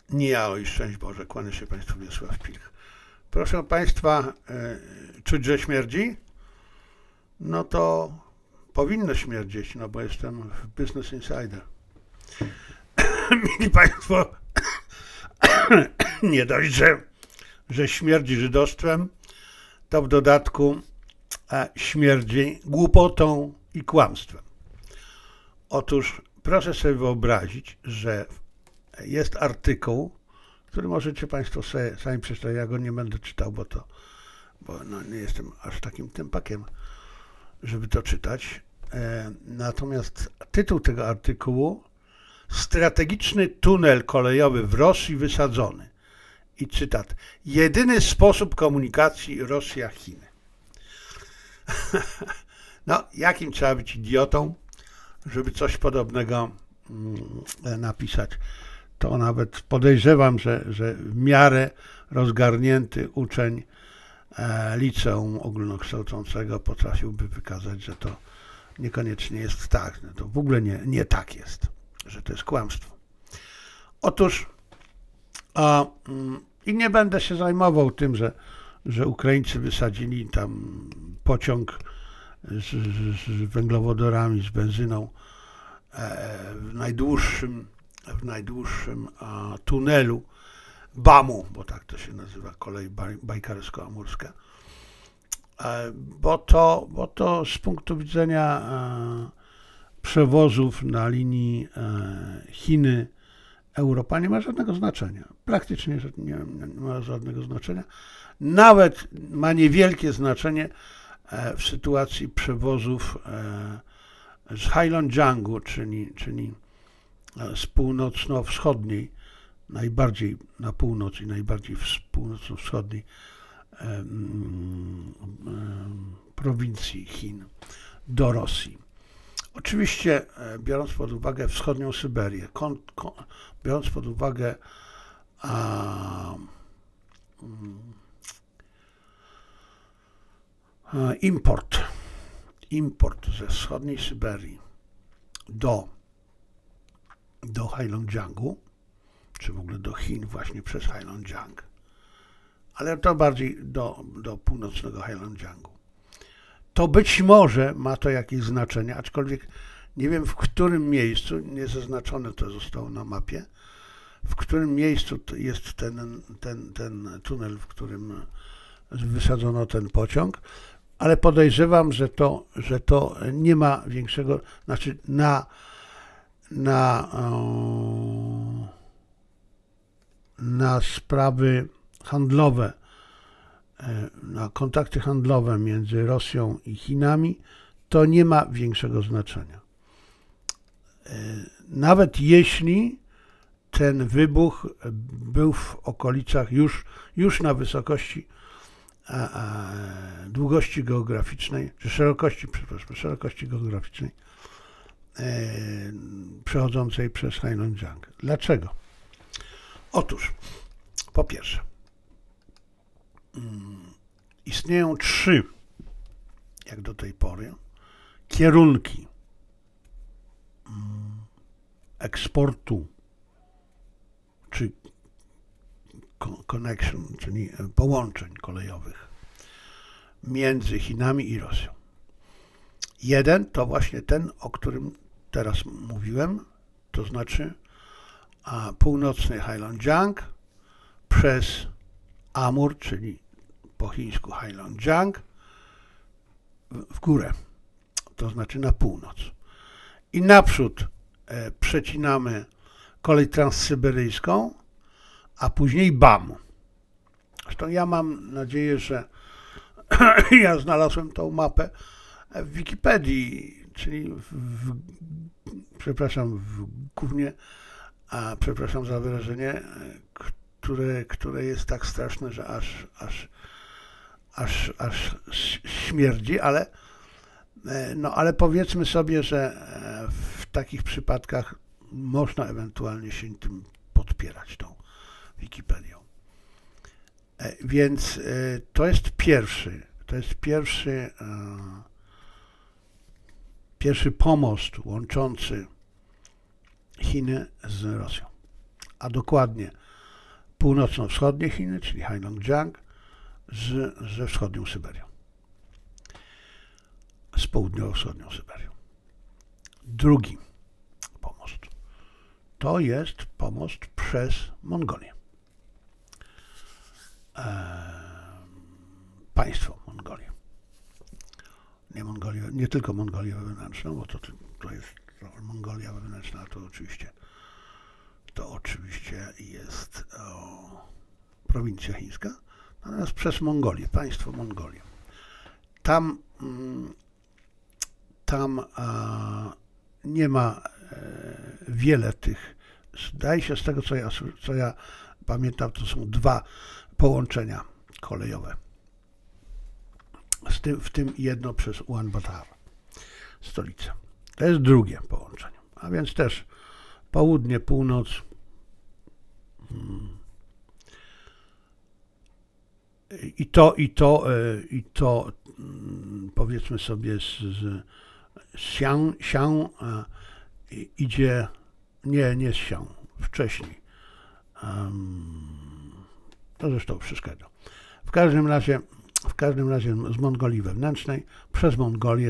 Nie ja, oj, szczęść Boże, kłania się Państwu Wiesław Pilch. Proszę Państwa, czuć, że śmierdzi? No to powinno śmierdzieć, no bo jestem w Business Insider. Mili Państwo, nie dość, że śmierdzi żydostwem, to w dodatku śmierdzi głupotą i kłamstwem. Otóż proszę sobie wyobrazić, że jest artykuł, który możecie Państwo sobie sami przeczytać. Ja go nie będę czytał, bo nie jestem aż takim tympakiem, żeby to czytać. Natomiast tytuł tego artykułu: strategiczny tunel kolejowy w Rosji wysadzony. I cytat: jedyny sposób komunikacji Rosja-Chiny. No, jakim trzeba być idiotą, żeby coś podobnego napisać? To nawet podejrzewam, że w miarę rozgarnięty uczeń liceum ogólnokształcącego potrafiłby wykazać, że to niekoniecznie jest tak, że to w ogóle nie tak jest, że to jest kłamstwo. Otóż i nie będę się zajmował tym, że Ukraińcy wysadzili tam pociąg z węglowodorami, z benzyną w najdłuższym tunelu BAM-u, bo tak to się nazywa, kolej bajkalsko-amurska, bo to z punktu widzenia przewozów na linii Chiny-Europa nie ma żadnego znaczenia. Praktycznie nie ma żadnego znaczenia. Nawet ma niewielkie znaczenie w sytuacji przewozów z Heilongjiangu, czyli z północno-wschodniej, najbardziej na północ i najbardziej północno-wschodniej prowincji Chin do Rosji. Oczywiście biorąc pod uwagę wschodnią Syberię, biorąc pod uwagę import ze wschodniej Syberii do Heilongjiangu, czy w ogóle do Chin właśnie przez Heilongjiang, ale to bardziej do północnego Heilongjiangu. To być może ma to jakieś znaczenie, aczkolwiek nie wiem, w którym miejscu, nie zaznaczone to zostało na mapie, w którym miejscu jest ten tunel, w którym wysadzono ten pociąg, ale podejrzewam, że to nie ma większego, znaczy na sprawy handlowe, na kontakty handlowe między Rosją i Chinami, to nie ma większego znaczenia. Nawet jeśli ten wybuch był w okolicach już na wysokości długości geograficznej, czy szerokości geograficznej przechodzącej przez Heilongjiang. Dlaczego? Otóż, po pierwsze, istnieją 3, jak do tej pory, kierunki eksportu, czy connection, czyli połączeń kolejowych między Chinami i Rosją. Jeden to właśnie ten, o którym teraz mówiłem, to znaczy północny Heilongjiang przez Amur, czyli po chińsku Heilongjiang, w górę, to znaczy na północ. I naprzód przecinamy kolej transsyberyjską, a później BAM. Zresztą ja mam nadzieję, że ja znalazłem tą mapę w Wikipedii, czyli w gównie, przepraszam za wyrażenie, które jest tak straszne, że aż śmierdzi, ale powiedzmy sobie, że w takich przypadkach można ewentualnie się tym podpierać, tą Wikipedią. Więc to jest pierwszy pomost łączący Chiny z Rosją, a dokładnie północno-wschodnie Chiny, czyli Heilongjiang, ze wschodnią Syberią, z południowo-wschodnią Syberią. Drugi pomost to jest pomost przez Mongolię. Państwo Mongolię. Nie tylko Mongolię wewnętrzną, bo to jest Mongolia wewnętrzna, to oczywiście jest prowincja chińska, natomiast przez Mongolię, państwo Mongolię. Tam nie ma wiele tych, zdaje się z tego co ja pamiętam, to są 2 połączenia kolejowe. W tym jedno przez Ulaanbaatar, stolicę. To jest drugie połączenie, a więc też południe, północ, i to powiedzmy sobie z Xi'an idzie, nie z Xi'an, wcześniej. To zresztą wszystko jedno. W każdym razie z Mongolii wewnętrznej przez Mongolię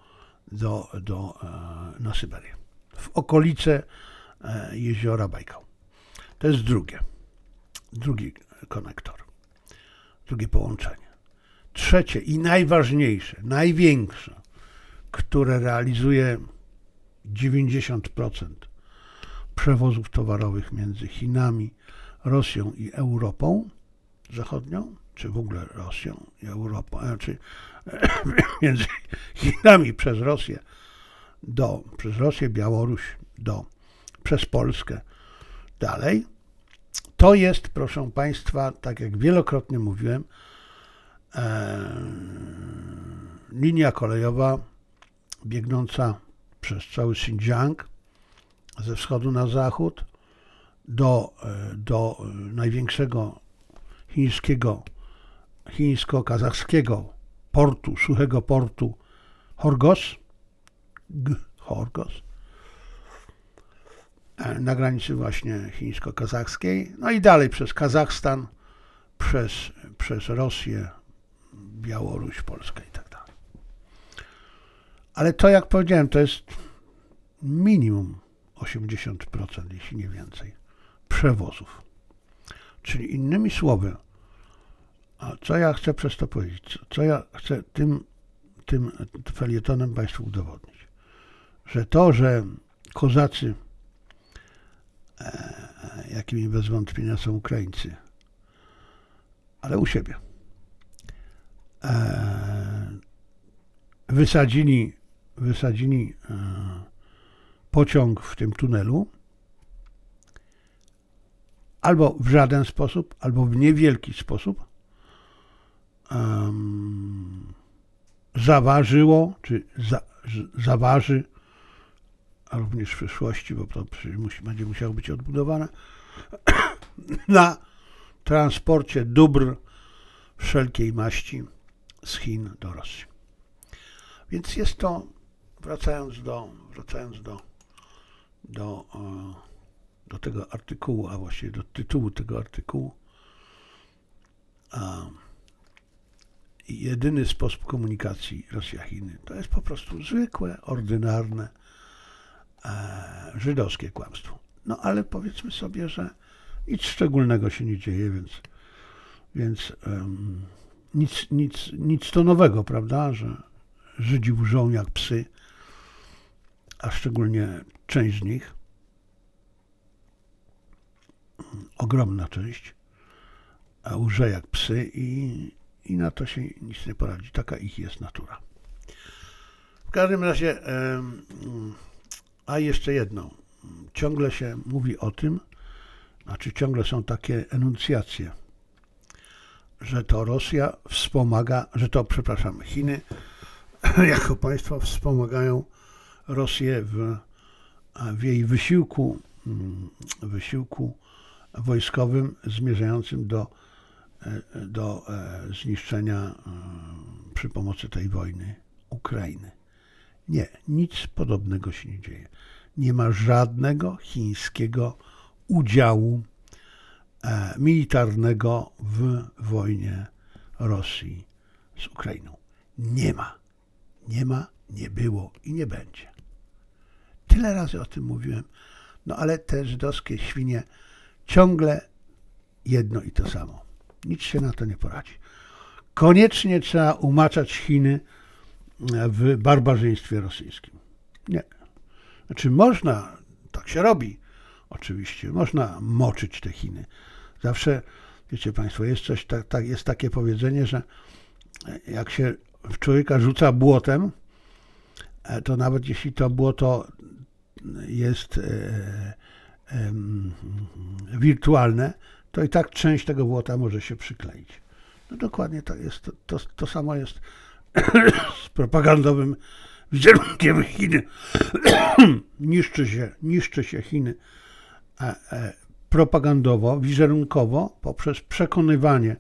na Syberię, w okolice jeziora Bajkał. To jest drugi konektor, drugie połączenie. Trzecie i najważniejsze, największe, które realizuje 90% przewozów towarowych między Chinami, Rosją i Europą Zachodnią, czy w ogóle Rosją i Europą, czy między Chinami przez Rosję, Białoruś, przez Polskę dalej. To jest, proszę Państwa, tak jak wielokrotnie mówiłem, linia kolejowa biegnąca przez cały Xinjiang ze wschodu na zachód do największego chińsko-kazachskiego portu, suchego portu Horgosz, na granicy właśnie chińsko-kazachskiej, no i dalej przez Kazachstan, przez Rosję, Białoruś, Polskę i tak dalej. Ale to, jak powiedziałem, to jest minimum 80%, jeśli nie więcej, przewozów. Czyli innymi słowy, a co ja chcę przez to powiedzieć? Co ja chcę tym felietonem Państwu udowodnić? Że kozacy, jakimi bez wątpienia są Ukraińcy, ale u siebie, wysadzili pociąg w tym tunelu, albo w żaden sposób, albo w niewielki sposób zaważyło, czy zaważy, a również w przyszłości, bo to będzie musiało być odbudowane, na transporcie dóbr wszelkiej maści z Chin do Rosji. Więc jest to, wracając do tego artykułu, a właściwie do tytułu tego artykułu, jedyny sposób komunikacji Rosja-Chiny to jest po prostu zwykłe, ordynarne, żydowskie kłamstwo. No ale powiedzmy sobie, że nic szczególnego się nie dzieje, więc nic to nowego, prawda, że Żydzi łżą jak psy, a szczególnie część z nich, ogromna część, łże jak psy i na to się nic nie poradzi. Taka ich jest natura. W każdym razie, a jeszcze jedno. Ciągle się mówi o tym, ciągle są takie enuncjacje, że to Rosja wspomaga, Chiny jako państwo wspomagają Rosję w jej wysiłku wojskowym zmierzającym do zniszczenia przy pomocy tej wojny Ukrainy. Nie, nic podobnego się nie dzieje. Nie ma żadnego chińskiego udziału militarnego w wojnie Rosji z Ukrainą. Nie ma. Nie ma, nie było i nie będzie. Tyle razy o tym mówiłem, no ale te żydowskie świnie ciągle jedno i to samo. Nic się na to nie poradzi. Koniecznie trzeba umaczać Chiny w barbarzyństwie rosyjskim. Nie. Znaczy można, tak się robi, oczywiście, można moczyć te Chiny. Zawsze, wiecie Państwo, jest takie powiedzenie, że jak się w człowieka rzuca błotem, to nawet jeśli to błoto jest wirtualne, to i tak część tego błota może się przykleić. No dokładnie tak jest. To samo jest z propagandowym wizerunkiem Chin. niszczy się Chiny propagandowo, wizerunkowo poprzez przekonywanie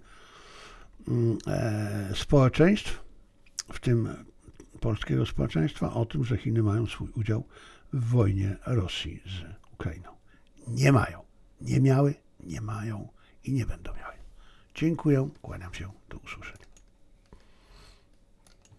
społeczeństw, w tym polskiego społeczeństwa, o tym, że Chiny mają swój udział w wojnie Rosji z Ukrainą. Nie mają. Nie miały, nie mają i nie będą miały. Dziękuję, kłaniam się, do usłyszenia.